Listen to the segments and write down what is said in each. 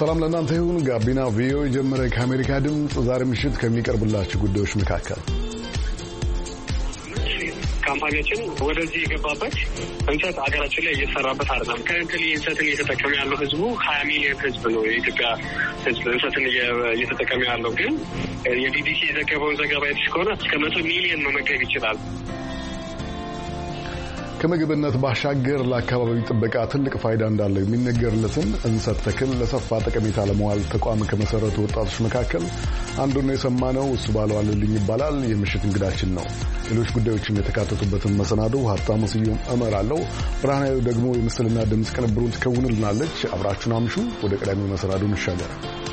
ሰላም ለእናንተ ይሁን። ጋቢና ቪኦኤ ጀመረ። ከአሜሪካ ድምፅ ዛሬ ምሽት ከሚቀርብላችሁ ጉዳዮች መካከል ካምፓኒያችን ወደዚህ የገባበት እንሰት አገራችን ላይ እየተሰራበት አይደለም። ከእንትን እንሰትን እየተጠቀመ ያለው ህዝቡ 20 ሚሊዮን ህዝብ ነው። የኢትዮጵያ ህዝብ እንሰትን እየተጠቀመ ያለው ግን የቢቢሲ የዘገበውን ዘገባ አይተሽ ከሆነ እስከ 100 ሚሊዮን መመገብ ይችላል። ከምግብነት ባሻገር ለአካባቢ ጥበቃ ትልቅ ፋይዳ እንዳለው የሚነገርለትን እንሰት ተክል ለሰፋ ጠቀሜታ ለመዋል ተቋም ከመሰረቱ ወጣቶች መካከል አንዱን የሰማነው እሱ ባለው አለልኝ ይባላል። የምሽት እንግዳችን ነው። ሌሎች ጉዳዮችም የተካተቱበትን መሰናዶ ሀብታሙ ስዩም እመራለሁ። ብርሃናዊ ደግሞ የምስልና ድምፅ ቅንብሩን ትከውንልናለች። አብራችሁን አምሹ። ወደ ቀዳሚው መሰናዶ እንሻገር።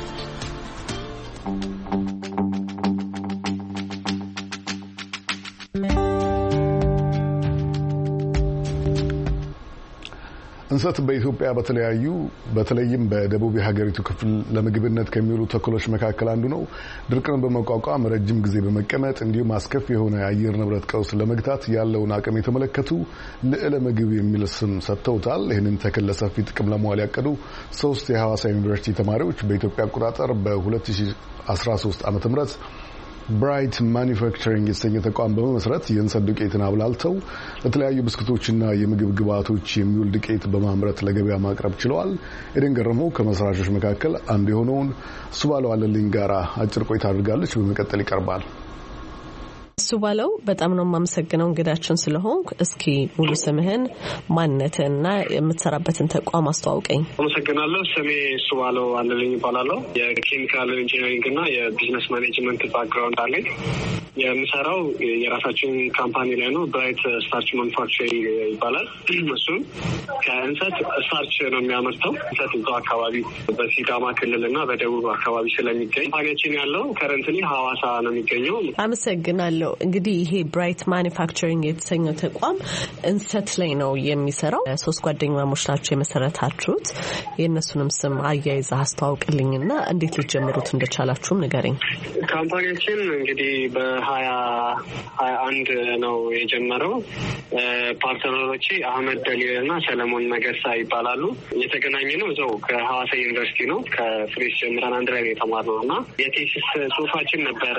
እንሰት በኢትዮጵያ በተለይም በደቡብ የሀገሪቱ ክፍል ለምግብነት ከሚውሉ ተክሎች መካከል አንዱ ነው። ድርቅን በመቋቋም ረጅም ጊዜ በመቀመጥ እንዲሁም አስከፊ የሆነ የአየር ንብረት ቀውስ ለመግታት ያለውን አቅም የተመለከቱ ልዕለ ምግብ የሚል ስም ሰጥተውታል። ይህንን ተክል ለሰፊ ጥቅም ለመዋል ያቀዱ 3 የሐዋሳ ዩኒቨርሲቲ ተማሪዎች በኢትዮጵያ አቆጣጠር በ2013 ዓ.ም ብራይት ማኒፋክቸሪንግ የተሰኘ ተቋም በመመስረት የእንሰት ዱቄትን አብላልተው ለተለያዩ ብስኩቶችና የምግብ ግብዓቶች የሚውል ዱቄት በማምረት ለገበያ ማቅረብ ችለዋል። ኤደን ገረመው ከመስራቾች መካከል አንዱ የሆነውን እሱ ባለው አለልኝ ጋራ አጭር ቆይታ አድርጋለች። በመቀጠል ይቀርባል። እሱ ባለው በጣም ነው የማመሰግነው እንግዳችን ስለሆንክ። እስኪ ሙሉ ስምህን ማንነትህንና የምትሰራበትን ተቋም አስተዋውቀኝ። አመሰግናለሁ። ስሜ እሱ ባለው አለልኝ ይባላለሁ። የኬሚካል ኢንጂነሪንግ እና የቢዝነስ ማኔጅመንት ባክግራውንድ አለኝ። የምሰራው የራሳችን ካምፓኒ ላይ ነው። ብራይት ስታርች ማኑፋክቸሪንግ ይባላል። እሱም ከእንሰት ስታርች ነው የሚያመርተው። እንሰት እዛው አካባቢ በሲዳማ ክልል እና በደቡብ አካባቢ ስለሚገኝ ካምፓኒያችን ያለው ከረንትሊ ሐዋሳ ነው የሚገኘው። አመሰግናለሁ። እንግዲህ ይሄ ብራይት ማኒፋክቸሪንግ የተሰኘው ተቋም እንሰት ላይ ነው የሚሰራው። 3 ጓደኛሞች ናቸው የመሰረታችሁት። የእነሱንም ስም አያይዛ አስተዋውቅልኝና እንዴት ልትጀምሩት እንደቻላችሁም ንገረኝ። ካምፓኒያችን እንግዲህ በ2021 ነው የጀመረው። ፓርትነሮቼ አህመድ ደሊል እና ሰለሞን መገርሳ ይባላሉ። የተገናኘ ነው እዛው ከሐዋሳ ዩኒቨርሲቲ ነው። ከፍሬሽ ጀምረን አንድ ላይ የተማርነው እና የቴሲስ ጽሁፋችን ነበረ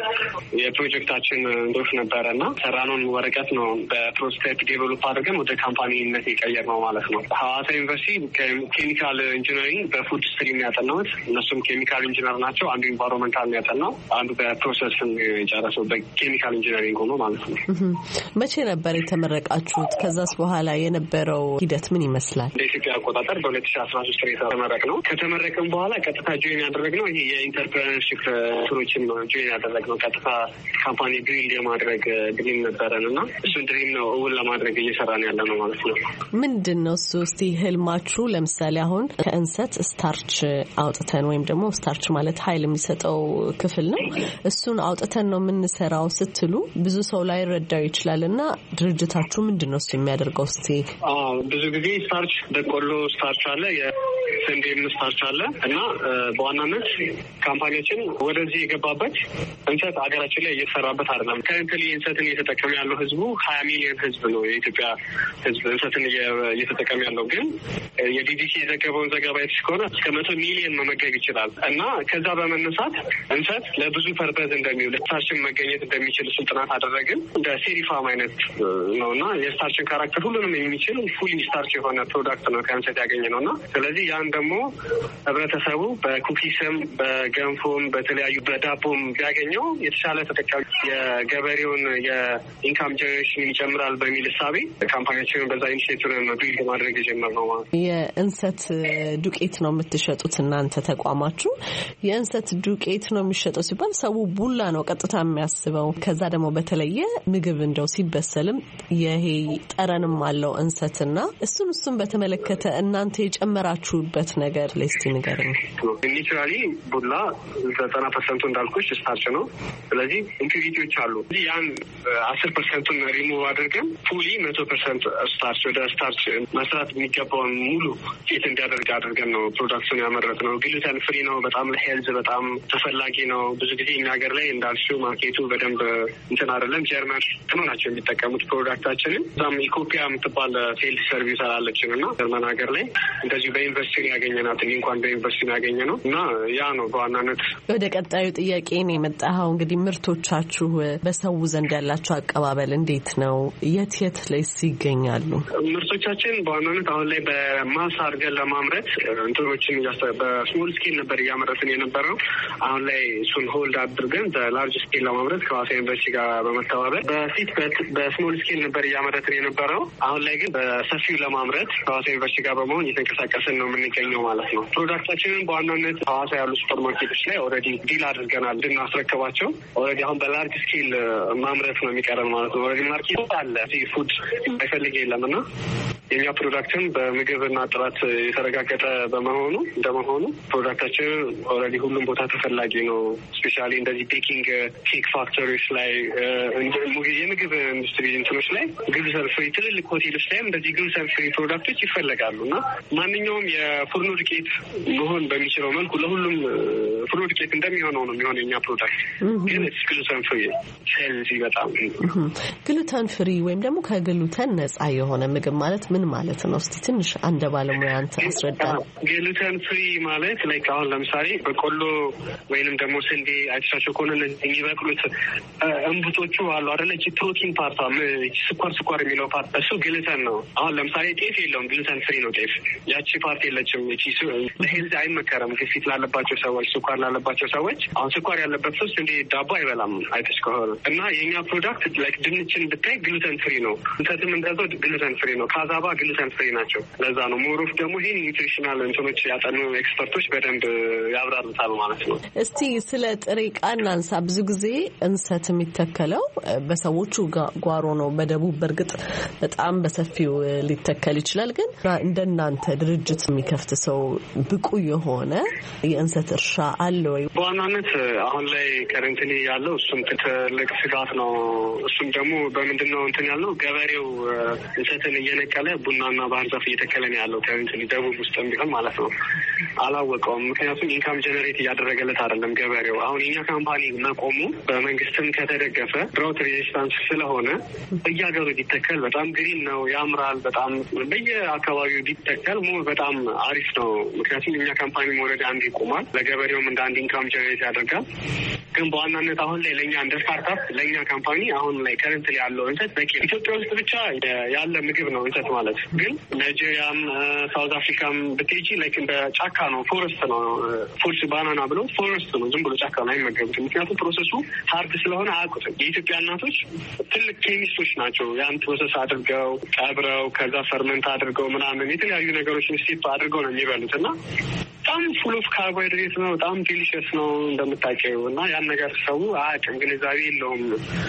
የፕሮጀክታችን እንዶች ነበረና ሰራነውን ወረቀት ነው በፕሮቶታይፕ ዴቨሎፕ አድርገን ወደ ካምፓኒነት የቀየር ነው ማለት ነው። ሐዋሳ ዩኒቨርሲቲ ኬሚካል ኢንጂነሪንግ በፉድ ስትሪም ያጠናሁት፣ እነሱም ኬሚካል ኢንጂነር ናቸው። አንዱ ኢንቫይሮንመንታል ያጠናው፣ አንዱ በፕሮሰስ የጨረሰው በኬሚካል ኢንጂነሪንግ ሆኖ ማለት ነው። መቼ ነበር የተመረቃችሁት? ከዛስ በኋላ የነበረው ሂደት ምን ይመስላል? እንደ ኢትዮጵያ አቆጣጠር በ2013 የተመረቅ ነው። ከተመረቅን በኋላ ቀጥታ ጆይን ያደረግነው ይሄ የኢንተርፕረነርሺፕ ስሮችን ነው ጆይን ያደረግነው። ቀጥታ ካምፓኒ ድሪም የማድረግ ድሪም ነበረን እና እሱን ድሪም ነው እውን ለማድረግ እየሰራን ያለ ነው ማለት ነው። ምንድን ነው እሱ? እስቲ ህልማችሁ ለምሳሌ አሁን ከእንሰት ስታርች አውጥተን ወይም ደግሞ ስታርች ማለት ኃይል የሚሰጠው ክፍል ነው፣ እሱን አውጥተን ነው የምንሰራው ስትሉ ብዙ ሰው ላይ ረዳው ይችላል እና ድርጅታችሁ ምንድን ነው እሱ የሚያደርገው? እስቲ ብዙ ጊዜ ስታርች በቆሎ ስታርች አለ፣ የስንዴም ስታርች አለ እና በዋናነት ካምፓኒያችን ወደዚህ የገባበት እንሰት አገራችን ላይ እየተሰራበት አይደለም። ከእንትን እንሰትን እየተጠቀመ ያለው ህዝቡ 20 ሚሊዮን ህዝብ ነው። የኢትዮጵያ ህዝብ እንሰትን እየተጠቀመ ያለው ግን የቢቢሲ የዘገበውን ዘገባ አይተሽ ከሆነ እስከ 100 ሚሊዮን መመገብ ይችላል እና ከዛ በመነሳት እንሰት ለብዙ ፐርፐዝ እንደሚውል ስታርችን መገኘት እንደሚችል ጥናት አደረግን። እንደ ሴሪፋም አይነት ነው እና የስታርችን ካራክተር ሁሉንም የሚችል ፉሊ ስታርች የሆነ ፕሮዳክት ነው ከእንሰት ያገኘ ነው እና ስለዚህ ያን ደግሞ ህብረተሰቡ በኩኪስም በገንፎም በተለያዩ በዳቦም ቢያገኘው የተሻለ ተጠቃሚ የገበሬውን የኢንካም ጀነሬሽን ይጨምራል በሚል እሳቤ ካምፓኒያችንን በዛ ኢኒሼቲቭን ቢልድ ማድረግ የጀመርነው ማለት ነው። የእንሰት ዱቄት ነው የምትሸጡት እናንተ ተቋማችሁ? የእንሰት ዱቄት ነው የሚሸጠው ሲባል ሰው ቡላ ነው ቀጥታ የሚያስበው። ከዛ ደግሞ በተለየ ምግብ እንደው ሲበሰልም ይሄ ጠረንም አለው እንሰትና እሱን በተመለከተ እናንተ የጨመራችሁበት ነገር ለስቲ ንገረኝ። ኔቸራሊ ቡላ 90% እንዳልኩሽ ስታርች ነው። ስለዚህ ኢምፒሪቲዎች አሉ። ያን 10% ሪሙቭ አድርገን ፉሊ 100% ስታርች ወደ ስታርች መስራት የሚገባውን ሙሉ ፊት እንዲያደርግ አድርገን ነው ፕሮዳክቱን ያመረትነው። ግሉተን ፍሪ ነው። በጣም ለሄልዝ በጣም ተፈላጊ ነው። ብዙ ጊዜ እኛ ሀገር ላይ እንዳልሽው ማርኬቱ በደንብ እንትን አይደለም። ጀርመን ናቸው የሚጠቀሙት ፕሮዳክታችንን። እዛም ኢኮፒያ የምትባል ሴልስ ሰርቪስ አላለችን እና ጀርመን ሀገር ላይ እንደዚሁ በዩኒቨርሲቲ ዩኒቨርሲቲ ያገኘናት እንኳን በዩኒቨርሲቲ ያገኘነው እና ያ ነው በዋናነት። ወደ ቀጣዩ ጥያቄ ነው የመጣኸው። እንግዲህ ምርቶቻችሁ በሰው ዘንድ ያላቸው አቀባበል እንዴት ነው? የት ላይስ ይገኛሉ? ምርቶቻችን በዋናነት አሁን ላይ በማስ አድርገን ለማምረት እንትኖችን በስሞል ስኬል ነበር እያመረትን የነበረው። አሁን ላይ እሱን ሆልድ አድርገን በላርጅ ስኬል ለማምረት ከሐዋሳ ዩኒቨርሲቲ ጋር በመተባበር በፊት በስሞል ስኬል ነበር እያመረትን የነበረው። አሁን ላይ ግን በሰፊው ለማምረት ከሐዋሳ ዩኒቨርሲቲ ጋር በመሆን እየተንቀሳቀስን ነው የምንገኘው ማለት ነው። ፕሮዳክታችንን በዋናነት ሐዋሳ ያሉ ሱፐር ማርኬቶች ላይ ኦልሬዲ ዲል አድርገናል እንድናስረክባቸው። ኦልሬዲ አሁን በላርጅ ስኬል ማምረት ነው የሚቀረን ማለት ነው። ኦልሬዲ ማርኬት አለ፣ ፉድ አይፈልግ የለም እና የኛ ፕሮዳክትን በምግብና ጥራት የተረጋገጠ እንደመሆኑ ፕሮዳክታችን ኦልሬዲ ሁሉም ቦታ ተፈላጊ ነው። ስፔሻሊ እንደዚህ ቤኪንግ ኬክ ፋክተሪዎች ላይ የምግብ ኢንዱስትሪ እንትኖች ላይ ግሉተን ፍሪ ትልልቅ ሆቴሎች ላይም እንደዚህ ግሉተን ፍሪ ፕሮዳክቶች ይፈለጋሉ እና ማንኛውም የፉርኖ ዱቄት መሆን በሚችለው መልኩ ለሁሉም ፉርኖ ዱቄት እንደሚሆነው ነው የሚሆነው የኛ ፕሮዳክት ግን ግሉተን ፍሪ ሄልዚ በጣም ግሉተን ፍሪ ወይም ደግሞ ከግሉተን ነጻ የሆነ ምግብ ማለት ምን ማለት ነው? እስቲ ትንሽ አንደ ባለሙያ አንተ አስረዳን። ግሉተን ፍሪ ማለት ላይክ አሁን ለምሳሌ በቆሎ ወይንም ደግሞ ስንዴ አይተሻቸው ከሆነ የሚበቅሉት እንቡቶቹ አሉ አይደለ? እቺ ፕሮቲን ፓርቷ ስኳር የሚለው ፓርት እሱ ግሉተን ነው። አሁን ለምሳሌ ጤፍ የለውም፣ ግሉተን ፍሪ ነው ጤፍ። ያቺ ፓርት የለችም። እቺ ለሄልዝ አይመከረም። ግፊት ላለባቸው ሰዎች፣ ስኳር ላለባቸው ሰዎች አሁን ስኳር ያለበት ሰው ስንዴ ዳቦ አይበላም አይተሽ ከሆነ እና የኛ ፕሮዳክት ላይክ ድንችን ብታይ ግሉተን ፍሪ ነው። እንሰትም እንደዛው ግሉተን ፍሪ ነው። ካዛባ ግሉተን ፍሪ ናቸው። ለዛ ነው ሞሮፍ ደግሞ ይሄን ኒውትሪሽናል እንትኖች ያጠኑ ኤክስፐርቶች በደንብ ያብራሩታል ማለት ነው። እስቲ ስለ ጥሬ ዕቃ እናንሳ። ብዙ ጊዜ እንሰት የሚተከለው በሰዎቹ ጓሮ ነው። በደቡብ በእርግጥ በጣም በሰፊው ሊተከል ይችላል። ግን እንደናንተ ድርጅት የሚከፍት ሰው ብቁ የሆነ የእንሰት እርሻ አለ ወይ? በዋናነት አሁን ላይ ከረንትሊ ያለው እሱም ትልቅ ስጋት ነው። እሱም ደግሞ በምንድን ነው እንትን ያለው ገበሬው እንሰትን እየነቀለ ቡናና ባህር ዛፍ እየተከለ ነው ያለው። ከረንትሊ ደቡብ ውስጥ ቢሆን ማለት ነው አላወቀውም። ምክንያቱም ኢንካም ጀነሬት እያደረገለት አይደለም ገበሬው። አሁን የኛ ካምፓኒ መቆሙ በመንግስትም ከተደገፈ ድራውት ሬዚስታንስ ስለሆነ በየሀገሩ ቢተከል በጣም ግሪን ነው፣ ያምራል። በጣም በየአካባቢው ቢተከል በጣም አሪፍ ነው። ምክንያቱም የኛ ካምፓኒ ወረዳ አንድ ይቆማል፣ ለገበሬውም እንደ አንድ ኢንካም ጀነሬት ያደርጋል። ግን በዋናነት አሁን ላይ ለእኛ እንደ ስታርታፕ ለእኛ ካምፓኒ አሁን ላይ ከረንት ላይ ያለው እንሰት በቂ ኢትዮጵያ ውስጥ ብቻ ያለ ምግብ ነው እንሰት ማለት። ግን ናይጄሪያም ሳውዝ አፍሪካም ብትሄጂ ላይክ እንደ ጫካ ነው፣ ፎረስት ነው። ፉልስ ባናና ብሎ ፎረስት ነው፣ ዝም ብሎ ጫካ ነው፣ አይመገቡትም። ምክንያቱም ፕሮሰሱ ሀርድ ስለሆነ አያውቁትም። የኢትዮጵያ እናቶች ትልቅ ኬሚስቶች ናቸው። ያን ፕሮሰስ አድርገው ቀብረው ከዛ ፈርመንት አድርገው ምናምን የተለያዩ ነገሮችን ስቴፕ አድርገው ነው የሚበሉት እና በጣም ፉል ኦፍ ካርቦሃይድሬት ነው። በጣም ዴሊሽስ ነው እንደምታውቂው እና ያን ነገር ሰው አያውቅም፣ ግንዛቤ የለውም።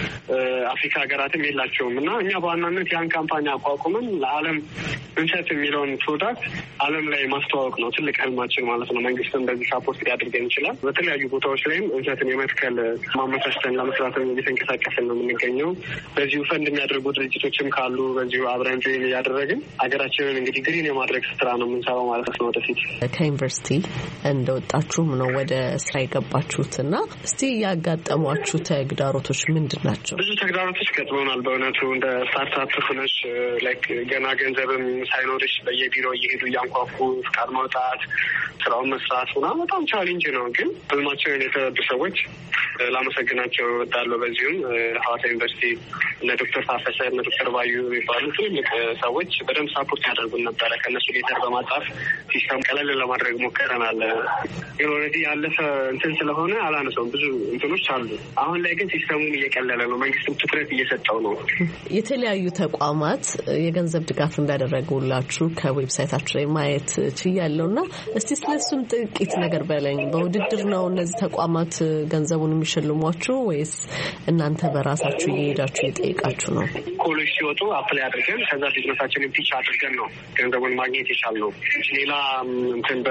አፍሪካ ሀገራትም የላቸውም እና እኛ በዋናነት ያን ካምፓኒ አቋቁመን ለዓለም እንሰት የሚለውን ፕሮዳክት ዓለም ላይ ማስተዋወቅ ነው ትልቅ ህልማችን ማለት ነው። መንግስትም በዚህ ሳፖርት ሊያደርገን ይችላል። በተለያዩ ቦታዎች ላይም እንሰትን የመትከል ማመቻችተን ለመስራት እየተንቀሳቀስን ነው የምንገኘው። በዚሁ ፈንድ የሚያደርጉ ድርጅቶችም ካሉ በዚሁ አብረን ጆይን እያደረግን ሀገራችንን እንግዲህ ግሪን የማድረግ ስራ ነው የምንሰራው ማለት ነው። ወደፊት ከዩኒቨርሲቲ እንደወጣችሁም ነው ወደ ስራ የገባችሁት እና እስቲ ያጋጠሟችሁ ተግዳሮቶች ምንድን ናቸው? ብዙ ተግዳሮቶች ገጥመውናል በእውነቱ እንደ ስታርታፕ ሆነሽ ላይክ ገና ገንዘብም ሳይኖርሽ በየቢሮ እየሄዱ እያንኳኩ ፍቃድ ማውጣት ስራውን መስራት ሆና በጣም ቻሌንጅ ነው። ግን ህልማቸውን የተረዱ ሰዎች ላመሰግናቸው እወዳለሁ። በዚሁም ሐዋሳ ዩኒቨርሲቲ እነ ዶክተር ታፈሰ እነ ዶክተር ባዩ የሚባሉ ትልልቅ ሰዎች በደንብ ሳፖርት ያደርጉን ነበረ። ከእነሱ ሌተር በማጻፍ ሲስተም ቀለል ለማድረግ ሞክረናል። ግን ኦልሬዲ ያለፈ እንትን ስለሆነ አላነሰውም። ብዙ እንትኖች አሉ። አሁን ላይ ግን ሲስተሙን እየቀለለ ነው። መንግስትም ትኩረት እየሰጠው ነው። የተለያዩ ተቋማት የገንዘብ ድጋፍ እንዳደረጉላችሁ ከዌብሳይታችሁ ላይ ማየት ችያለሁና እስቲ ስለሱም ጥቂት ነገር በለኝ። በውድድር ነው እነዚህ ተቋማት ገንዘቡን የሚሸልሟችሁ ወይስ እናንተ በራሳችሁ እየሄዳችሁ እየጠየቃችሁ ነው? ኮሌጅ ሲወጡ አፕላይ አድርገን ከዛ ቢዝነሳችንን ፒች አድርገን ነው ገንዘቡን ማግኘት የቻልነው። ሌላ እንትን በፈንድ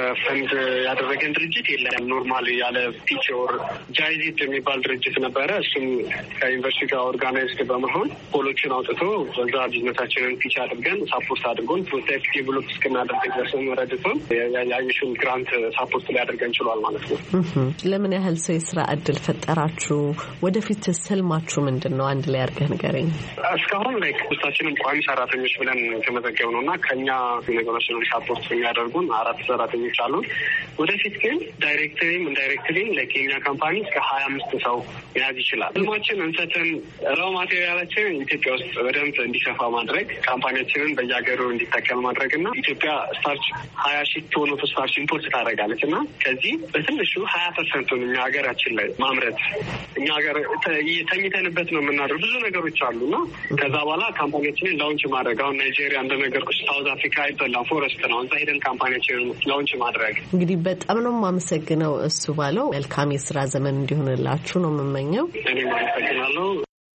ኦርጋናይዝ ያደረገን ድርጅት የለም። ኖርማል ያለ ፒቸር ጃይዚት የሚባል ድርጅት ነበረ። እሱም ከዩኒቨርሲቲ ጋር ኦርጋናይዝድ በመሆን ፖሎችን አውጥቶ በዛ ቢዝነሳችንን ፒች አድርገን ሳፖርት አድርጎን ፕሮቴክት ዴቨሎፕ እስክናደርግ ድረስም ረድቶን የአይሚሽን ግራንት ሳፖርት ሊያደርገን ችሏል ማለት ነው። ለምን ያህል ሰው የስራ እድል ፈጠራችሁ? ወደፊት ስልማችሁ ምንድን ነው? አንድ ላይ አድርገህ ንገረኝ። እስካሁን ውስጣችንም ቋሚ ሰራተኞች ብለን የተመዘገብ ነው እና ከኛ ነገሮችን ሳፖርት የሚያደርጉን 4 ሰራተኞች አሉ። ወደፊት ግን ዳይሬክትሊም ኢንዳይሬክትሊም የኛ ካምፓኒ እስከ 25 ሰው መያዝ ይችላል። ህልማችን እንሰትን ራው ማቴሪያላችን ኢትዮጵያ ውስጥ በደንብ እንዲሰፋ ማድረግ፣ ካምፓኒያችንን በየሀገሩ እንዲጠቀም ማድረግ እና ኢትዮጵያ ስታርች 20,000 ቶን ስታርች ኢምፖርት ታደርጋለች እና ከዚህ በትንሹ 20% እኛ ሀገራችን ላይ ማምረት እኛ ሀገር ተኝተንበት ነው የምናደርገው። ብዙ ነገሮች አሉና ከዛ በኋላ ካምፓኒያችንን ላውንች ማድረግ አሁን ናይጄሪያ እንደነገርኩሽ ሳውዝ አፍሪካ አይበላም ፎረስት ነው። እዛ ሄደን ካምፓኒያችንን ላውንች ማድረግ እንግዲህ በጣም ነው የማመሰግነው። እሱ ባለው መልካም የስራ ዘመን እንዲሆንላችሁ ነው የምመኘው። እኔም አመሰግናለሁ።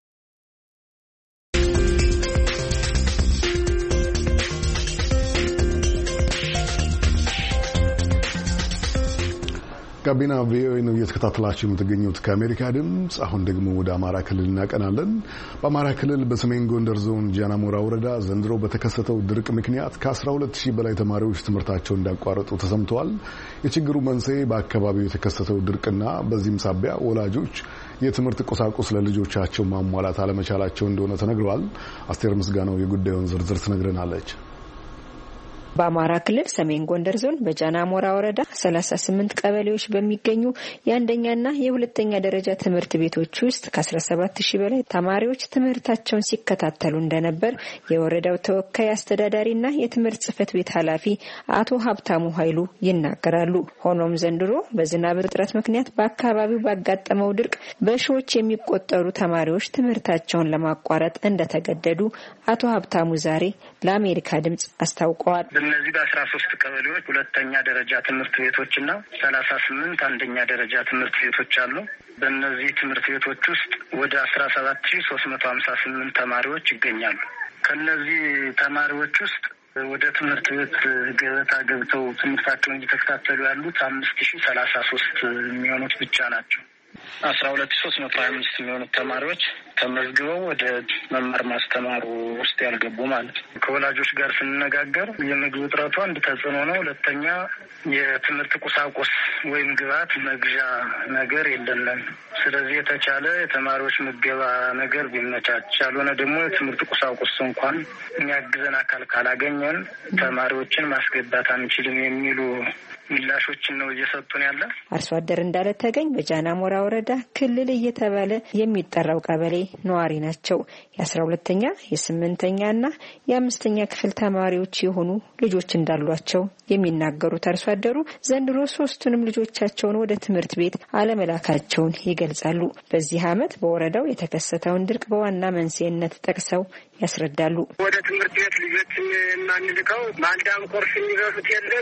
ጋቢና ቪኦኤ ነው እየተከታተላችሁ የምትገኙት ከአሜሪካ ድምፅ። አሁን ደግሞ ወደ አማራ ክልል እናቀናለን። በአማራ ክልል በሰሜን ጎንደር ዞን ጃናሞራ ወረዳ ዘንድሮ በተከሰተው ድርቅ ምክንያት ከ12,000 በላይ ተማሪዎች ትምህርታቸውን እንዳቋረጡ ተሰምተዋል። የችግሩ መንስኤ በአካባቢው የተከሰተው ድርቅና በዚህም ሳቢያ ወላጆች የትምህርት ቁሳቁስ ለልጆቻቸው ማሟላት አለመቻላቸው እንደሆነ ተነግረዋል። አስቴር ምስጋናው የጉዳዩን ዝርዝር ትነግረናለች። በአማራ ክልል ሰሜን ጎንደር ዞን በጃናሞራ ወረዳ 38 ቀበሌዎች በሚገኙ የአንደኛና የሁለተኛ ደረጃ ትምህርት ቤቶች ውስጥ ከ17,000 በላይ ተማሪዎች ትምህርታቸውን ሲከታተሉ እንደነበር የወረዳው ተወካይ አስተዳዳሪና የትምህርት ጽሕፈት ቤት ኃላፊ አቶ ሀብታሙ ኃይሉ ይናገራሉ። ሆኖም ዘንድሮ በዝናብ እጥረት ምክንያት በአካባቢው ባጋጠመው ድርቅ በሺዎች የሚቆጠሩ ተማሪዎች ትምህርታቸውን ለማቋረጥ እንደተገደዱ አቶ ሀብታሙ ዛሬ ለአሜሪካ ድምጽ አስታውቀዋል። እነዚህ በ13 ቀበሌዎች ሁለተኛ ደረጃ ትምህርት ቤቶችና 38 አንደኛ ደረጃ ትምህርት ቤቶች አሉ። በእነዚህ ትምህርት ቤቶች ውስጥ ወደ 17,358 ተማሪዎች ይገኛሉ። ከነዚህ ተማሪዎች ውስጥ ወደ ትምህርት ቤት ገበታ ገብተው ትምህርታቸውን እየተከታተሉ ያሉት 5,033 የሚሆኑት ብቻ ናቸው። 12,325 የሚሆኑት ተማሪዎች ተመዝግበው ወደ መማር ማስተማሩ ውስጥ ያልገቡ ማለት ነው። ከወላጆች ጋር ስንነጋገር የምግብ እጥረቱ አንድ ተጽዕኖ ነው። ሁለተኛ የትምህርት ቁሳቁስ ወይም ግብዓት መግዣ ነገር የለንም። ስለዚህ የተቻለ የተማሪዎች ምገባ ነገር ቢመቻች፣ ያልሆነ ደግሞ የትምህርት ቁሳቁስ እንኳን የሚያግዘን አካል ካላገኘን ተማሪዎችን ማስገባት አንችልም የሚሉ ምላሾችን ነው እየሰጡን ያለ። አርሶ አደር እንዳለ ተገኝ በጃናሞራ ወረዳ ክልል እየተባለ የሚጠራው ቀበሌ ነዋሪ ናቸው። የ12ኛ የ8ኛና የ5ኛ ክፍል ተማሪዎች የሆኑ ልጆች እንዳሏቸው የሚናገሩት አርሶ አደሩ ዘንድሮ 3ቱንም ልጆቻቸውን ወደ ትምህርት ቤት አለመላካቸውን ይገልጻሉ። በዚህ ዓመት በወረዳው የተከሰተውን ድርቅ በዋና መንስኤነት ጠቅሰው ያስረዳሉ። ወደ ትምህርት ቤት ልጆችን የማንልከው ማልዳም ኮርስ የሚበሉት የለም፣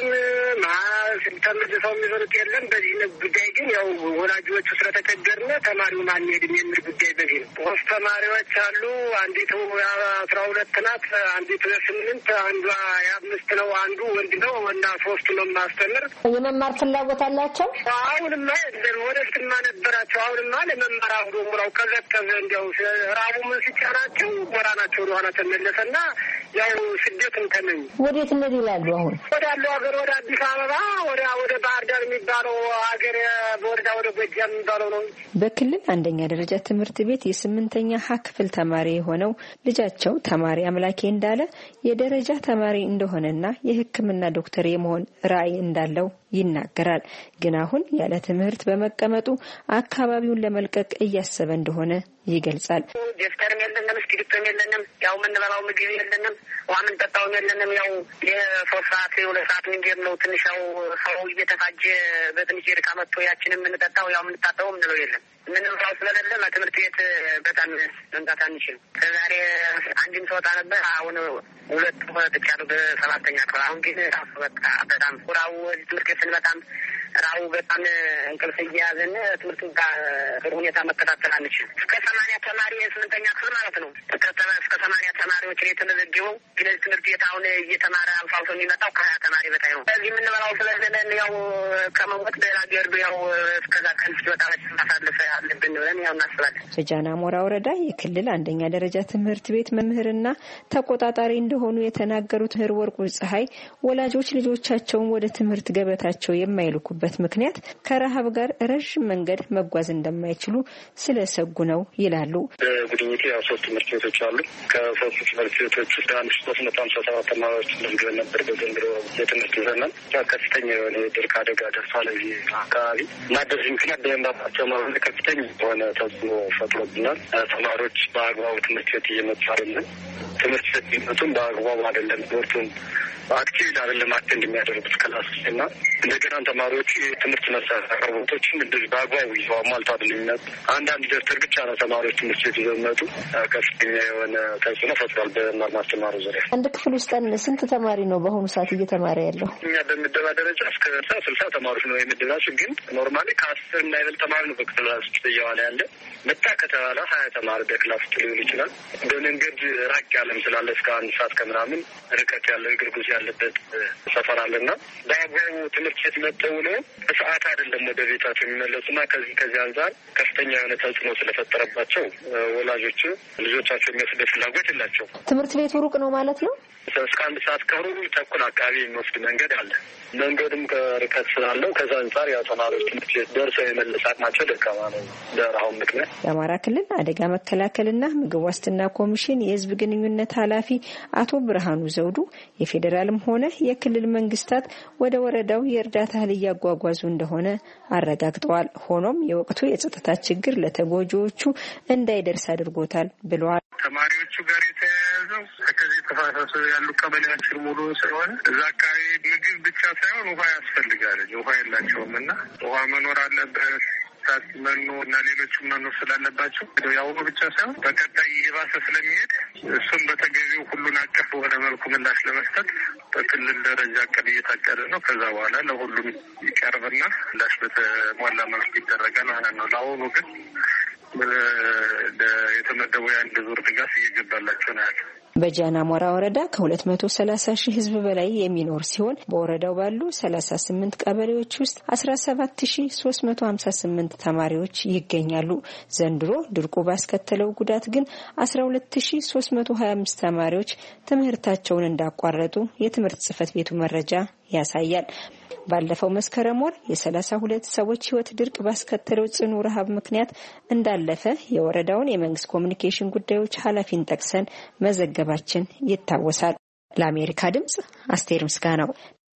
ተመልሰው የሚበሉት የለም። በዚህ ጉዳይ ግን ያው ወላጆቹ ስለተቸገርን ተማሪው አንሄድም የሚል ጉዳይ በዚህ ነው። 3 ተማሪዎች አሉ። አንዲቱ 12 ናት፣ አንዲቱ 8፣ አንዷ 5 ነው። አንዱ ወንድ ነው እና 3ቱ ነው ማስተምር። የመማር ፍላጎት አላቸው። አሁንማ የለም፣ ወደፊትማ ነበራቸው። አሁንማ ለመማር አሁን ሙራው ቀዘቀዘ። እንዲያው ራቡ ምን ሲጫናቸው ወራናቸው ወደኋላ ተመለሰና ያው ስደትን ተመኝ ወዴት ነው ይላሉ። አሁን ወዳለው ሀገር ወደ አዲስ አበባ ወደ ባህር ዳር የሚባለው ሀገር በወረዳ ወደ ጎጃም የሚባለው ነው። በክልል አንደኛ ደረጃ ትምህርት ቤት የ8ኛ ሀ ክፍል ተማሪ የሆነው ልጃቸው ተማሪ አምላኬ እንዳለ የደረጃ ተማሪ እንደሆነና የሕክምና ዶክተር የመሆን ራዕይ እንዳለው ይናገራል። ግን አሁን ያለ ትምህርት በመቀመጡ አካባቢውን ለመልቀቅ እያሰበ እንደሆነ ይገልጻል። ደፍተርም የለንም፣ እስክሪብቶም የለንም፣ ያው የምንበላው ምግብ የለንም፣ ውሃ የምንጠጣውም የለንም። ያው የ3 ሰዓት 2 ሰዓት መንገድ ነው። ትንሽ ያው ሰው እየተፋጀ በትንሽ ርቃ መጥቶ ያችንን የምንጠጣው ያው የምንታጠበው ምንለው የለም። የምንበላው ስለሌለ ትምህርት ቤት በጣም መምጣት አንችልም። ከዛሬ አንድም ሰወጣ ነበር። አሁን 2 ወጥቻለሁ በ7ኛ ክፍል። አሁን ግን በቃ በጣም ቁራው ትምህርት ቤት በጣም ራው በጣም እንቅልፍ እያያዘን ትምህርቱን በጥሩ ሁኔታ መከታተል አንችልም። እስከ 80 ተማሪ የስምንተኛ ክፍል ማለት ነው እስከ 80 ተማሪዎች የተመዘገበው ግን ትምህርት ቤት አሁን እየተማረ አልፎ አልፎ የሚመጣው ከ20 ተማሪ በታይ ነው። እዚህ የምንበላው ስለዘለን ያው ከመሞት በላ ገርዱ ያው እስከዛ ቀን ሲወጣ ማሳለፍ አለብን ብለን ያው እናስባለን። በጃና ሞራ ወረዳ የክልል አንደኛ ደረጃ ትምህርት ቤት መምህርና ተቆጣጣሪ እንደሆኑ የተናገሩት ምህር ወርቁ ፀሐይ ወላጆች ልጆቻቸውን ወደ ትምህርት ገበታቸው የማይልኩበት ምክንያት ከረሃብ ጋር ረጅም መንገድ መጓዝ እንደማይችሉ ስለሰጉ ነው ይላሉ። በጉድኝቴ ያው 3 ትምህርት ቤቶች አሉ። ከ3 ትምህርት ቤቶች ውስጥ 1357 ተማሪዎች ተመዝግበው ነበር። በዘንድሮ የትምህርት ዘመን ከፍተኛ የሆነ የድርቅ አደጋ ደርሷል እዚህ አካባቢ እና በዚህ ምክንያት በእንባቸው ማለት ከፍተኛ የሆነ ተጽዕኖ ፈጥሮብናል። ተማሪዎች በአግባቡ ትምህርት ቤት እየመጡ አይደለም። ትምህርት ቤት ቢመጡም በአግባቡ አይደለም። ትምህርቱን አክቲቭ አይደለም አቴንድ የሚያደርጉት ክላስ እና እንደገና ተማሪዎቹ የትምህርት መሳሪያ አቅርቦቶችን እንደዚህ በአግባቡ ይዘው አሟልተው አይደለም። አንዳንድ ደብተር ብቻ ነው ተማሪዎች ትምህርት ቤት ይዘው የሚመጡ። ከፍተኛ የሆነ ተጽዕኖ ፈጥሯል በመማር ማስተማሩ ዙሪያ። አንድ ክፍል ውስጥ ስንት ተማሪ ነው በአሁኑ ሰዓት እየተማረ ያለው? እኛ በምደባ ደረጃ እስከ 60 ተማሪዎች ነው የምድባቸው። ግን ኖርማሊ ከ10 የማይበልጥ ተማሪ ነው በክላስ ውስጥ እየዋለ ያለ። መጣ ከተባለ 20 ተማሪ በክላስ ውስጥ ሊሆን ይችላል። በመንገድ ራቅ ያለም ስላለ እስከ 1 ሰዓት ከምናምን ርቀት ያለው እግር ጉዞ ያለበት ሰፈር አለና በአግባቡ ትምህርት ቤት መጥተው ነው በሰዓት አይደለም ወደ ቤታቸው የሚመለሱና ከዚህ አንጻር ከፍተኛ የሆነ ተጽዕኖ ስለፈጠረባቸው ወላጆቹ ልጆቻቸው የሚወስድ ፍላጎት የላቸው። ትምህርት ቤቱ ሩቅ ነው ማለት ነው። እስከ 1 ሰዓት ከሩብ ተኩል አካባቢ የሚወስድ መንገድ አለ። መንገዱም ከርቀት ስላለው ከዛ አንጻር ያው ተማሪዎች ትምህርት ቤት ደርሰው የመለስ አቅማቸው ደካማ ነው በረሃው ምክንያት። የአማራ ክልል አደጋ መከላከልና ምግብ ዋስትና ኮሚሽን የሕዝብ ግንኙነት ኃላፊ አቶ ብርሃኑ ዘውዱ የፌዴራልም ሆነ የክልል መንግስታት ወደ ወረዳው የእርዳታ እህል እያጓጓዙ እንደሆነ አረጋግጠዋል። ሆኖም የወቅቱ የጸጥታ ችግር ለተጎጂዎቹ እንዳይደርስ አድርጎታል ብለዋል። ተማሪዎቹ ጋር የተያያዘው ከዚህ ተፋሰሱ ያሉ ቀበሌያችን ሙሉ ስለሆነ እዛ አካባቢ ምግብ ብቻ ሳይሆን ውሃ ያስፈልጋል። ውሃ የላቸውም እና ውሃ መኖር አለበት። መኖ እና ሌሎችም መኖር ስላለባቸው ያውኑ ብቻ ሳይሆን በቀጣይ እየባሰ ስለሚሄድ እሱም በተገቢው ሁሉን አቀፍ በሆነ መልኩ ምላሽ ለመስጠት በክልል ደረጃ እቅድ እየታቀደ ነው። ከዛ በኋላ ለሁሉም ይቀርብና ምላሽ በተሟላ መልኩ ይደረጋል ማለት ነው። ለአሁኑ ግን የተመደበው የአንድ ዙር ድጋፍ እየገባላቸው ነው ያለ። በጃና ሞራ ወረዳ ከ230 ሺህ ህዝብ በላይ የሚኖር ሲሆን በወረዳው ባሉ 38 ቀበሌዎች ውስጥ 17358 ተማሪዎች ይገኛሉ። ዘንድሮ ድርቁ ባስከተለው ጉዳት ግን 12325 ተማሪዎች ትምህርታቸውን እንዳቋረጡ የትምህርት ጽሕፈት ቤቱ መረጃ ያሳያል። ባለፈው መስከረም ወር የ32 ሰዎች ህይወት ድርቅ ባስከተለው ጽኑ ረሃብ ምክንያት እንዳለፈ የወረዳውን የመንግስት ኮሚኒኬሽን ጉዳዮች ኃላፊን ጠቅሰን መዘገባችን ይታወሳል። ለአሜሪካ ድምጽ አስቴር ምስጋናው።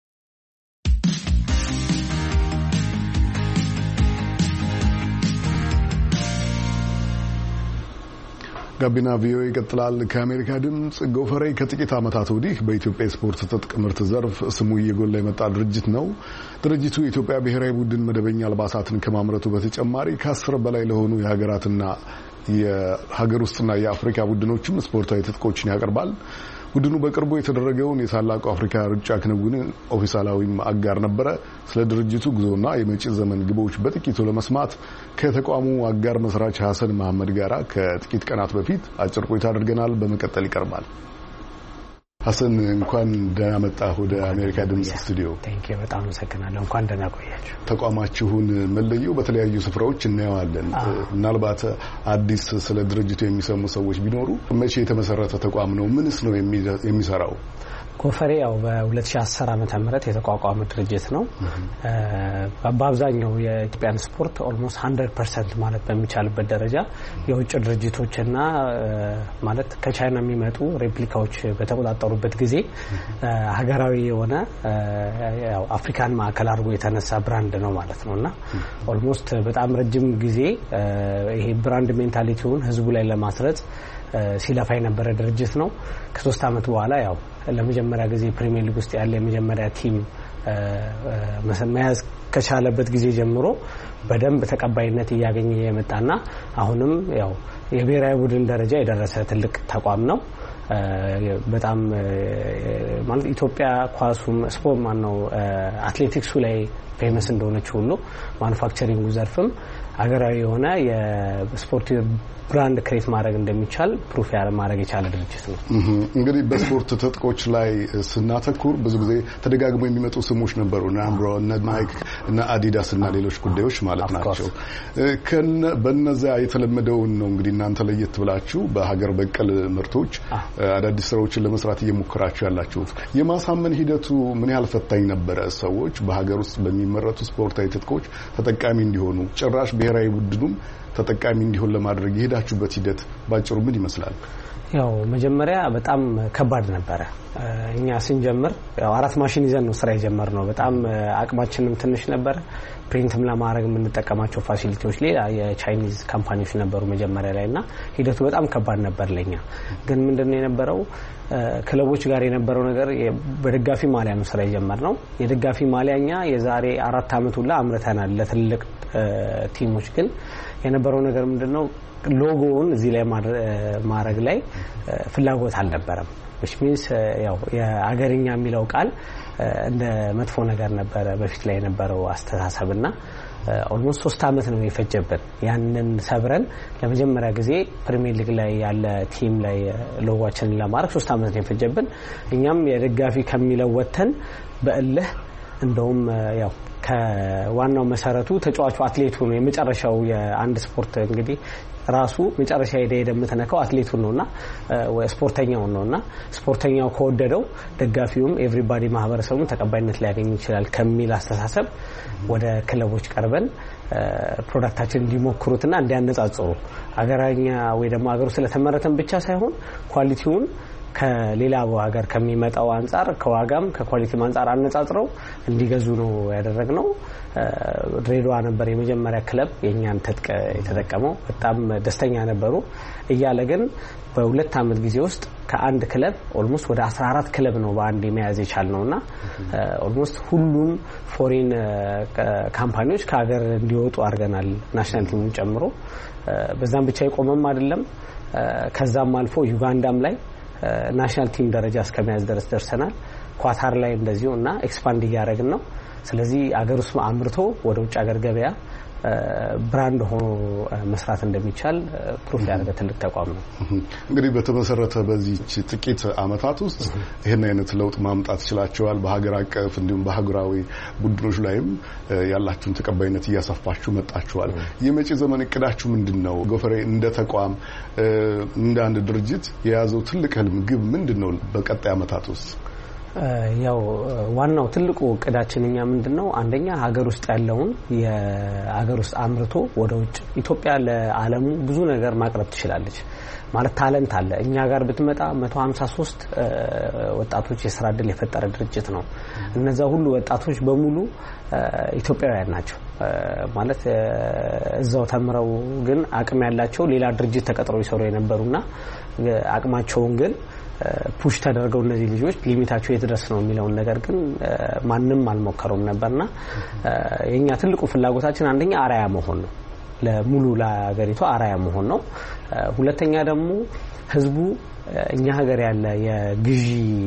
ጋቢና ቪኦኤ ይቀጥላል። ከአሜሪካ ድምጽ ጎፈሬ ከጥቂት ዓመታት ወዲህ በኢትዮጵያ ስፖርት ትጥቅ ምርት ዘርፍ ስሙ እየጎላ የመጣ ድርጅት ነው። ድርጅቱ የኢትዮጵያ ብሔራዊ ቡድን መደበኛ አልባሳትን ከማምረቱ በተጨማሪ ከ10 በላይ ለሆኑ የሀገራትና የሀገር ውስጥና የአፍሪካ ቡድኖችም ስፖርታዊ ትጥቆችን ያቀርባል። ቡድኑ በቅርቡ የተደረገውን የታላቁ አፍሪካ ሩጫ ክንውን ኦፊሳላዊም አጋር ነበረ። ስለ ድርጅቱ ጉዞና የመጪ ዘመን ግቦች በጥቂቱ ለመስማት ከተቋሙ አጋር መስራች ሐሰን መሐመድ ጋር ከጥቂት ቀናት በፊት አጭር ቆይታ አድርገናል። በመቀጠል ይቀርባል። ሐሰን እንኳን ደህና መጣህ ወደ አሜሪካ ድምጽ ስቱዲዮ። ታንኪዩ በጣም አመሰግናለሁ። እንኳን ደህና ቆያችሁ። ተቋማችሁን መለየው በተለያዩ ስፍራዎች እናየዋለን። ምናልባት አዲስ ስለ ድርጅቱ የሚሰሙ ሰዎች ቢኖሩ መቼ የተመሰረተ ተቋም ነው? ምንስ ነው የሚሰራው? ጎፈሬ ያው በ2010 ዓመተ ምህረት የተቋቋመ ድርጅት ነው። በአብዛኛው የኢትዮጵያን ስፖርት ኦልሞስት 100% ማለት በሚቻልበት ደረጃ የውጭ ድርጅቶችና ማለት ከቻይና የሚመጡ ሬፕሊካዎች በተቆጣጠሩበት ጊዜ ሀገራዊ የሆነ ያው አፍሪካን ማዕከል አድርጎ የተነሳ ብራንድ ነው ማለት ነውና ኦልሞስት በጣም ረጅም ጊዜ ይሄ ብራንድ ሜንታሊቲውን ህዝቡ ላይ ለማስረጽ ሲለፋ የነበረ ድርጅት ነው። ከ3 ዓመት በኋላ ያው ለመጀመሪያ ጊዜ ፕሪሚየር ሊግ ውስጥ ያለ የመጀመሪያ ቲም መያዝ ከቻለበት ጊዜ ጀምሮ በደንብ ተቀባይነት እያገኘ የመጣና አሁንም ያው የብሔራዊ ቡድን ደረጃ የደረሰ ትልቅ ተቋም ነው። በጣም ማለት ኢትዮጵያ ኳሱም ስፖርት ማነው አትሌቲክሱ ላይ ፌመስ እንደሆነች ሁሉ ማኑፋክቸሪንግ ዘርፍም ሀገራዊ የሆነ የስፖርት ብራንድ ክሬት ማድረግ እንደሚቻል ፕሩፍ ማድረግ የቻለ ድርጅት ነው። እንግዲህ በስፖርት ትጥቆች ላይ ስናተኩር ብዙ ጊዜ ተደጋግሞ የሚመጡ ስሞች ነበሩ እና አምሮ እና ናይክ እና አዲዳስ እና ሌሎች ጉዳዮች ማለት ናቸው። በእነዚያ የተለመደውን ነው እንግዲህ እናንተ ለየት ብላችሁ በሀገር በቀል ምርቶች አዳዲስ ስራዎችን ለመስራት እየሞከራችሁ ያላችሁት። የማሳመን ሂደቱ ምን ያህል ፈታኝ ነበረ? ሰዎች በሀገር ውስጥ በሚመረቱ ስፖርታዊ ትጥቆች ተጠቃሚ እንዲሆኑ ጭራሽ ብሔራዊ ቡድኑም ተጠቃሚ እንዲሆን ለማድረግ የሄዳችሁበት ሂደት ባጭሩ ምን ይመስላል? ያው መጀመሪያ በጣም ከባድ ነበረ። እኛ ስንጀምር ያው 4 ማሽን ይዘን ነው ስራ የጀመርነው። በጣም አቅማችንም ትንሽ ነበር። ፕሪንትም ለማድረግ የምንጠቀማቸው ፋሲሊቲዎች ሌላ የቻይኒዝ ካምፓኒዎች ነበሩ መጀመሪያ ላይና ሂደቱ በጣም ከባድ ነበር ለኛ። ግን ምንድነው የነበረው ክለቦች ጋር የነበረው ነገር በደጋፊ ማሊያ ነው ስራ የጀመርነው። የደጋፊ ማሊያኛ የዛሬ 4 አመት ሁላ አምርተናል ለትልቅ ቲሞች። ግን የነበረው ነገር ምንድነው ሎጎውን እዚህ ላይ ማድረግ ላይ ፍላጎት አልነበረም። which means ያው የአገርኛ የሚለው ቃል እንደ መጥፎ ነገር ነበረ በፊት ላይ የነበረው አስተሳሰብና ኦልሞስት 3 አመት ነው የፈጀበት ያንን ሰብረን ለመጀመሪያ ጊዜ ፕሪሚየር ሊግ ላይ ያለ ቲም ላይ ሎጎአችንን ለማድረግ 3 አመት ነው የፈጀብን። እኛም የደጋፊ ከሚለው ወተን በእልህ እንደውም ያው ከዋናው መሰረቱ ተጫዋቹ አትሌቱ ነው የመጨረሻው የአንድ ስፖርት እንግዲህ ራሱ መጨረሻ ሄደ የምትነካው አትሌቱ ነውና ስፖርተኛው ነውና ስፖርተኛው ከወደደው ደጋፊውም ኤቭሪባዲ ማህበረሰቡም ተቀባይነት ሊያገኝ ይችላል ከሚል አስተሳሰብ ወደ ክለቦች ቀርበን ፕሮዳክታችን እንዲሞክሩትና እንዲያነጻጽሩ አገራኛ ወይ ደግሞ አገሩ ስለተመረተን ብቻ ሳይሆን ኳሊቲውን ከሌላ ሀገር ከሚመጣው አንፃር ከዋጋም ከኳሊቲም አንፃር አነጻጽረው እንዲገዙ ነው ያደረግነው። ድሬዳዋ ነበር የመጀመሪያ ክለብ የኛን ተጥቅ የተጠቀመው። በጣም ደስተኛ ነበሩ። እያለ ግን በ2 አመት ጊዜ ውስጥ ከአንድ ክለብ ኦልሞስት ወደ 14 ክለብ ነው በአንድ መያዝ የቻልነውና ኦልሞስት ሁሉም ፎሬን ካምፓኒዎች ከሀገር እንዲወጡ አድርገናል ናሽናል ቲሙን ጨምሮ። በዛም ብቻ የቆመም አይደለም። ከዛም አልፎ ዩጋንዳም ላይ ናሽናል ቲም ደረጃ እስከመያዝ ድረስ ደርሰናል። ኳታር ላይ እንደዚሁ እና ኤክስፓንድ እያደረግን ነው። ስለዚህ አገር ውስጥ አምርቶ ወደ ውጭ ሀገር ገበያ ብራንድ ሆኖ መስራት እንደሚቻል ፕሩፍ ያደረገ ትልቅ ተቋም ነው። እንግዲህ በተመሰረተ በዚህ ጥቂት አመታት ውስጥ ይሄን አይነት ለውጥ ማምጣት ይችላልዋል። በሀገር አቀፍ እንዲሁም በሀገራዊ ቡድኖች ላይም ያላችሁን ተቀባይነት እያሰፋችሁ መጣችኋል። የመጪ ዘመን እቅዳችሁ ምንድነው? ጎፈሬ እንደ ተቋም እንደ አንድ ድርጅት የያዘው ትልቅ ህልም ግብ ምንድነው በቀጣይ አመታት ውስጥ? ያው ዋናው ትልቁ እቅዳችንኛ ምንድነው? አንደኛ ሀገር ውስጥ ያለውን የሀገር ውስጥ አምርቶ ወደ ውጭ ኢትዮጵያ ለዓለሙ ብዙ ነገር ማቅረብ ትችላለች ማለት ታለንት አለ። እኛ ጋር ብትመጣ 153 ወጣቶች የስራ ዕድል የፈጠረ ድርጅት ነው። እነዛ ሁሉ ወጣቶች በሙሉ ኢትዮጵያውያን ናቸው ማለት እዛው ተምረው ግን አቅም ያላቸው ሌላ ድርጅት ተቀጥረው ይሰሩ የነበሩና አቅማቸውን ግን ፑሽ ተደርገው እነዚህ ልጆች ሊሚታቸው የት ድረስ ነው የሚለውን ነገር ግን ማንንም አልሞከረውም ነበርና የኛ ትልቁ ፍላጎታችን አንደኛ አራያ መሆን ነው። ለሙሉ ለሀገሪቱ አራያ መሆን ነው። ሁለተኛ ደግሞ ህዝቡ እኛ ሀገር ያለ የግዢ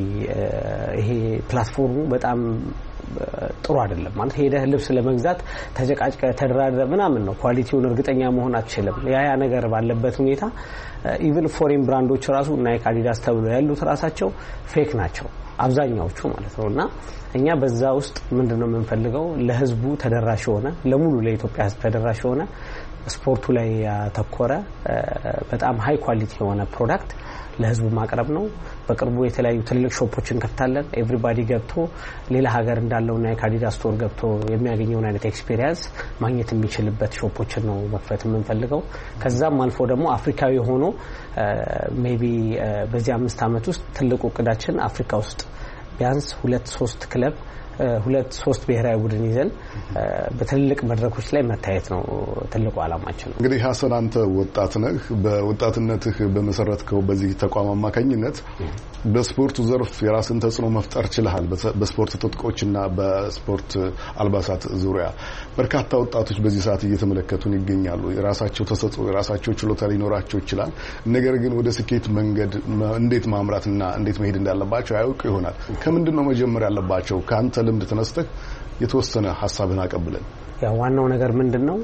ይሄ ፕላትፎርሙ በጣም ጥሩ አይደለም ማለት ሄደህ ልብስ ለመግዛት ተጨቃጭቀ ተደራድረ ምናምን ነው ኳሊቲውን እርግጠኛ መሆን አትችልም። ያ ነገር ባለበት ሁኔታ ኢቭን ፎሬን ብራንዶች ራሱ ናይክ አዲዳስ ተብሎ ያሉት ራሳቸው ፌክ ናቸው አብዛኛዎቹ ማለት ነውና እኛ በዛ ውስጥ ምንድነው የምንፈልገው ለህዝቡ ተደራሽ ሆነ ለሙሉ ለኢትዮጵያ ህዝብ ተደራሽ ሆነ ስፖርቱ ላይ ያተኮረ በጣም ሃይ ኳሊቲ የሆነ ፕሮዳክት ለህዝቡ ማቅረብ ነው። በቅርቡ የተለያዩ ትልልቅ ሾፖችን ከፍታለን። ኤቭሪባዲ ገብቶ ሌላ ሀገር እንዳለው ናይክ አዲዳስ ስቶር ገብቶ የሚያገኘውን አይነት ኤክስፒሪየንስ ማግኘት የሚችልበት ሾፖችን ነው መክፈት የምንፈልገው። ከዛም አልፎ ደግሞ አፍሪካዊ ሆኖ ሜቢ በዚህ 5 አመት ውስጥ ትልቁ እቅዳችን አፍሪካ ውስጥ ቢያንስ 2-3 ክለብ 2-3 ብሔራዊ ቡድን ይዘን በትልልቅ መድረኮች ላይ መታየት ነው ትልቁ ዓላማችን። እንግዲህ ሐሰን አንተ ወጣት ነህ። በወጣትነትህ በመሰረትከው በዚህ ተቋም አማካኝነት በስፖርቱ ዘርፍ የራስን ተጽዕኖ መፍጠር ችለሃል። በስፖርት ትጥቆችና በስፖርት አልባሳት ዙሪያ በርካታ ወጣቶች በዚህ ሰዓት እየተመለከቱን ይገኛሉ። የራሳቸው ተሰጥኦ የራሳቸው ችሎታ ሊኖራቸው ይችላል። ነገር ግን ወደ ስኬት መንገድ እንዴት ማምራትና እንዴት መሄድ እንዳለባቸው ያውቁ ይሆናል። ከምንድነው መጀመር ያለባቸው? ካንተ ልምድ ተነስተህ የተወሰነ ሐሳብን አቀብለን። ያው ዋናው ነገር ምንድነው?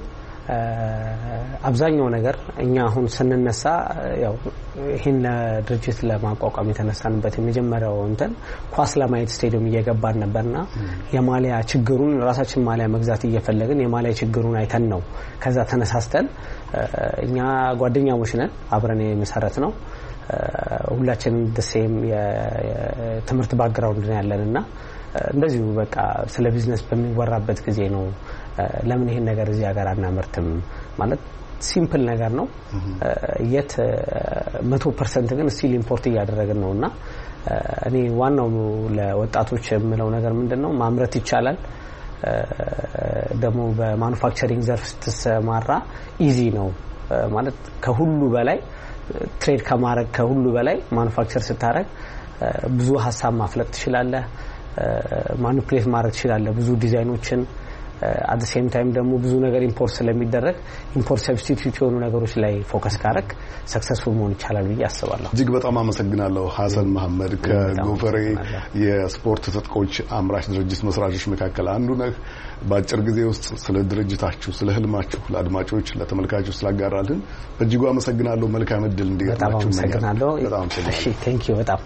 አብዛኛው ነገር እኛ አሁን ስንነሳ ያው ይሄን ድርጅት ለማቋቋም የተነሳንበት የመጀመሪያው እንትን ኳስ ለማየት ስቴዲየም እየገባን ነበርና የማሊያ ችግሩን ራሳችን ማሊያ መግዛት እየፈለግን የማሊያ ችግሩን አይተን ነው ከዛ ተነሳስተን እኛ ጓደኛሞች ነን አብረን የመሰረት ነው ሁላችንም ደሴም የትምህርት ባክግራውንድ ነው ያለንና እንደዚሁ በቃ ስለ ቢዝነስ በሚወራበት ጊዜ ነው ለምን ይሄን ነገር እዚህ ሀገር አናመርትም ማለት ሲምፕል ነገር ነው የት 100% ግን ስቲል ኢምፖርት እያደረግን ነውና እኔ ዋናው ለወጣቶች የምለው ነገር ምንድነው ማምረት ይቻላል ደግሞ በማኑፋክቸሪንግ ዘርፍ ስትሰማራ ኢዚ ነው ማለት ከሁሉ በላይ ትሬድ ከማድረግ ከሁሉ በላይ ማኑፋክቸር ስታረግ ብዙ ሐሳብ ማፍለቅ ትችላለህ ማኒፑሌት ማድረግ ትችላለህ ብዙ ዲዛይኖችን at the same time ደግሞ ብዙ ነገር ኢምፖርት ስለሚደረግ ኢምፖርት ሰብስቲቲዩት የሆኑ ነገሮች ላይ ፎከስ ካረክ ሰክሰስፉል መሆን ይቻላል ብዬ አስባለሁ። እጅግ በጣም አመሰግናለሁ ሐሰን መሐመድ ከጎፈሬ የስፖርት ትጥቆች አምራች ድርጅት መስራቾች መካከል አንዱ ነህ። በአጭር ጊዜ ውስጥ ስለ ድርጅታችሁ ስለ ህልማችሁ ለአድማጮች ለተመልካቾች ስላጋራልን በእጅጉ አመሰግናለሁ። መልካም እድል እንዲገጥማችሁ እመኛለሁ። እሺ ቴንክ ዩ በጣም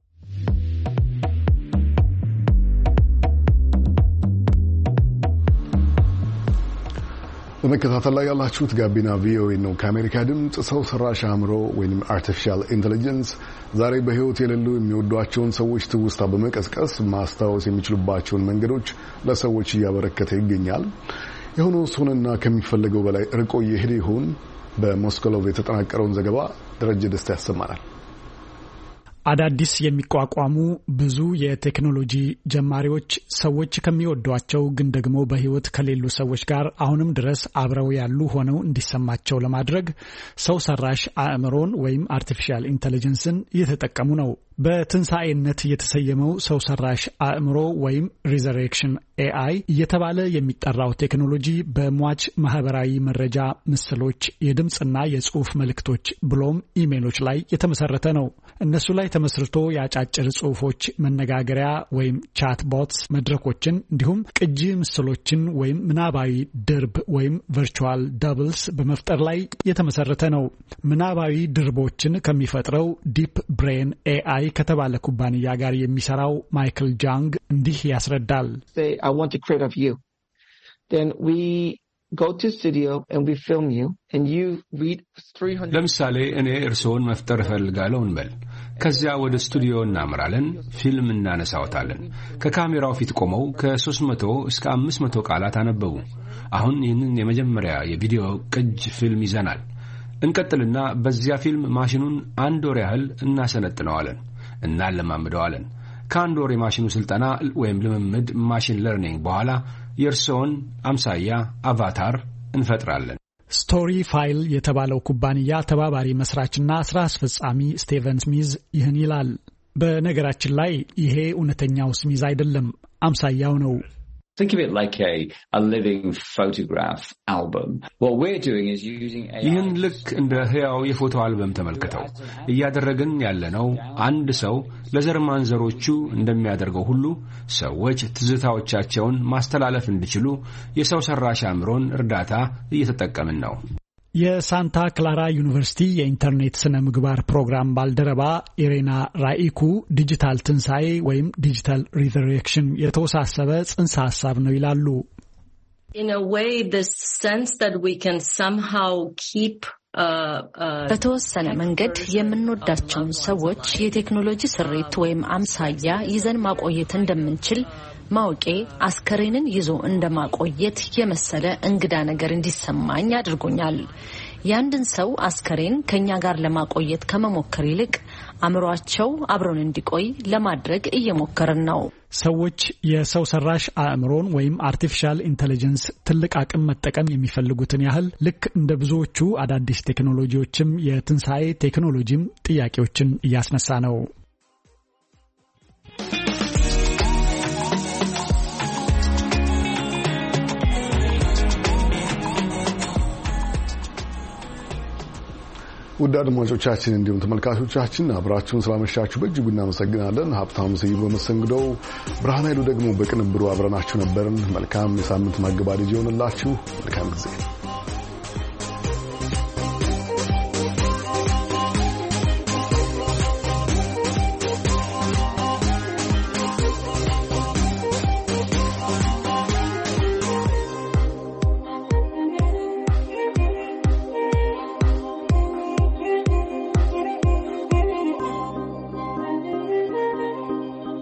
በመከታተል ላይ ያላችሁት ጋቢና ቪኦኤ ነው። ከአሜሪካ ድምጽ ሰው ሰራሽ አእምሮ ወይም አርቲፊሻል ኢንተለጀንስ ዛሬ በህይወት የሌሉ የሚወዷቸውን ሰዎች ትውስታ በመቀስቀስ ማስታወስ የሚችሉባቸውን መንገዶች ለሰዎች እያበረከተ ይገኛል። የሆነ ሆነና ከሚፈለገው በላይ ርቆ እየሄደ ይሆን? በሞስኮሎቭ የተጠናቀረውን ዘገባ ደረጀ ደስታ ያሰማናል። አዳዲስ የሚቋቋሙ ብዙ የቴክኖሎጂ ጀማሪዎች ሰዎች ከሚወዷቸው ግን ደግሞ በህይወት ከሌሉ ሰዎች ጋር አሁንም ድረስ አብረው ያሉ ሆነው እንዲሰማቸው ለማድረግ ሰው ሰራሽ አእምሮን ወይም አርቲፊሻል ኢንተለጀንስን እየተጠቀሙ ነው። በትንሳኤነት የተሰየመው ሰው ሰራሽ አእምሮ ወይም ሪዘሬክሽን ኤአይ እየተባለ የሚጠራው ቴክኖሎጂ በሟች ማህበራዊ መረጃ ምስሎች፣ የድምጽና የጽሑፍ መልእክቶች ብሎም ኢሜሎች ላይ የተመሰረተ ነው። እነሱ ላይ ተመስርቶ የአጫጭር ጽሑፎች መነጋገሪያ ወይም ቻት ቦትስ መድረኮችን እንዲሁም ቅጂ ምስሎችን ወይም ምናባዊ ድርብ ወይም ቨርቹዋል ደብልስ በመፍጠር ላይ የተመሰረተ ነው። ምናባዊ ድርቦችን ከሚፈጥረው ዲፕ ብሬን ኤአይ ከተባለ ኩባንያ ጋር የሚሰራው ማይክል ጃንግ እንዲህ ያስረዳል። I want to create of you. Then we go to studio and we film you and you read 300 ለምሳሌ እኔ እርሶን መፍጠር እፈልጋለሁ እንበል። ከዚያ ወደ ስቱዲዮ እናመራለን፣ ፊልም እናነሳውታለን። ከካሜራው ፊት ቆመው ከ300 እስከ 500 ቃላት አነበቡ። አሁን ይህንን የመጀመሪያ የቪዲዮ ቅጅ ፊልም ይዘናል። እንቀጥልና በዚያ ፊልም ማሽኑን 1 ወር ያህል እናሰለጥነዋለን እና ለማምደዋለን። ከአንድ ወር የማሽኑ ስልጠና ወይም ልምምድ ማሽን ለርኒንግ በኋላ የእርሶን አምሳያ አቫታር እንፈጥራለን። ስቶሪ ፋይል የተባለው ኩባንያ ተባባሪ መስራችና ስራ አስፈጻሚ ስቲቨን ስሚዝ ይህን ይላል። በነገራችን ላይ ይሄ እውነተኛው ስሚዝ አይደለም፣ አምሳያው ነው። Think of it like a living photograph album. What we're doing is using AI. ይህን ልክ እንደ ህያው የፎቶ አልበም ተመልክተው እያደረግን ያለነው አንድ ሰው ለዘር ማንዘሮቹ እንደሚያደርገው ሁሉ ሰዎች ትዝታዎቻቸውን ማስተላለፍ እንዲችሉ የሰው ሰራሽ አእምሮን እርዳታ እየተጠቀምን ነው። የሳንታ ክላራ ዩኒቨርሲቲ የኢንተርኔት ስነ ምግባር ፕሮግራም ባልደረባ ኢሬና ራኢኩ ዲጂታል ትንሳኤ ወይም ዲጂታል ሪዘሬክሽን የተወሳሰበ ጽንሰ ሐሳብ ነው ይላሉ። In a way, this sense that we can somehow keep በተወሰነ መንገድ የምንወዳቸውን ሰዎች የቴክኖሎጂ ስሪት ወይም አምሳያ ይዘን ማቆየት እንደምንችል ማወቄ አስከሬንን ይዞ እንደማቆየት የመሰለ እንግዳ ነገር እንዲሰማኝ አድርጎኛል። ያንድን ሰው አስከሬን ከኛ ጋር ለማቆየት ከመሞከር ይልቅ አእምሮአቸው አብሮን እንዲቆይ ለማድረግ እየሞከርን ነው። ሰዎች የሰው ሰራሽ አእምሮን ወይም አርቲፊሻል ኢንተለጀንስ ትልቅ አቅም መጠቀም የሚፈልጉትን ያህል ልክ እንደ ብዙዎቹ አዳዲስ ቴክኖሎጂዎችም የትንሣኤ ቴክኖሎጂም ጥያቄዎችን እያስነሳ ነው። ውድ አድማጮቻችን እንዲሁም ተመልካቾቻችን አብራችሁን ስላመሻችሁ በእጅጉ እናመሰግናለን። ሀብታሙ ስዩም በመስተንግዶው፣ ብርሃን ኃይሉ ደግሞ በቅንብሩ አብረናችሁ ነበርን። መልካም የሳምንት ማገባደጅ ይሆንላችሁ። መልካም ጊዜ